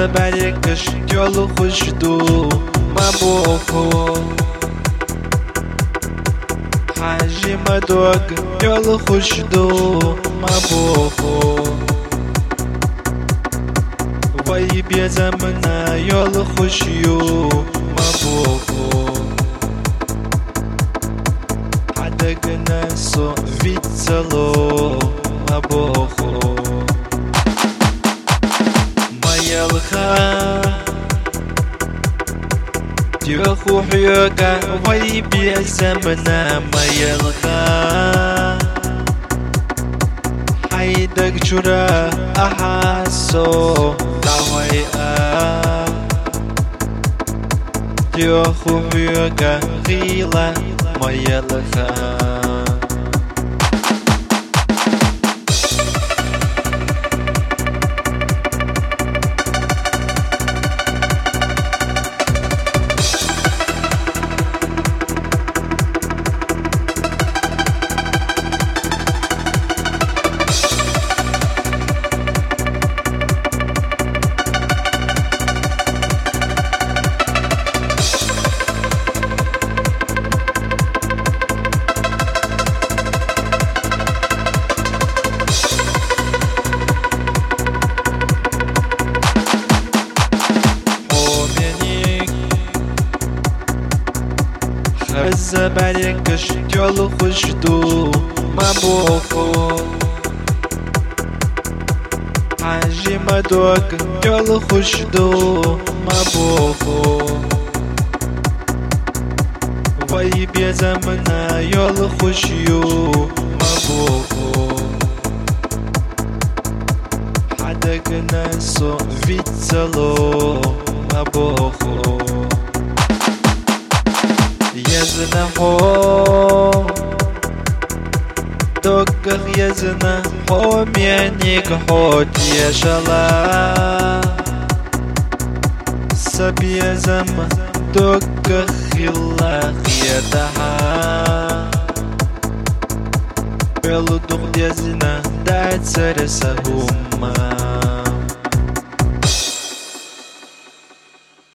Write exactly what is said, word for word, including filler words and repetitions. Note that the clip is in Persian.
برگش گل خوش دو مبوخو حاجی مدوگ گل خوش دو مبوخو وای بیزم نه یال خوشیو مبوخو حدق نسو ویتسلو مبوخو ميلخا تيخو حيوكا وي بيزمنا ميلخا حيدك جرا أحاسو دعوي آه تيخو حيوكا غيلا ميلخا خز برگش گل خوش دو مبوخو حاجی مدوگ گل خوش دو مبوخو وای بیزم نه یال خوشیو مبوخو حدق نسو ویتسلو مبوخو يزنا هو دوغ يزنا هو ميانيك هو تيشلا سبي يزم دوغ خلا خيتها بلو دوغ يزنا دات سرسهما